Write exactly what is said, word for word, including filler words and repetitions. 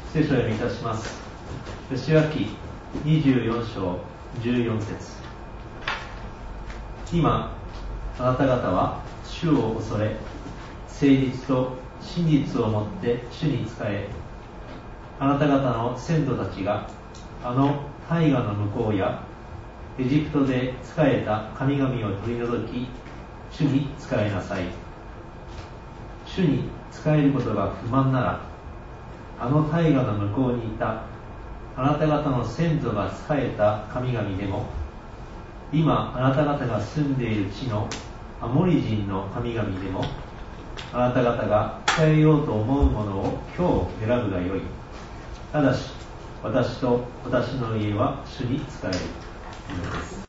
聖書を読みいたします。吉脇にじゅうよん章じゅうよん節。今あなた方は主を恐れ、誠実と真実をもって主に仕え、あなた方の先祖たちがあの大河の向こうやエジプトで仕えた神々を取り除き、主に仕えなさい。主に仕えることが不満なら、あの大河の向こうにいたあなた方の先祖が仕えた神々でも、今あなた方が住んでいる地のアモリ人の神々でも、あなた方が仕えようと思うものを今日選ぶがよい。ただし私と私の家は主に仕える。以上です。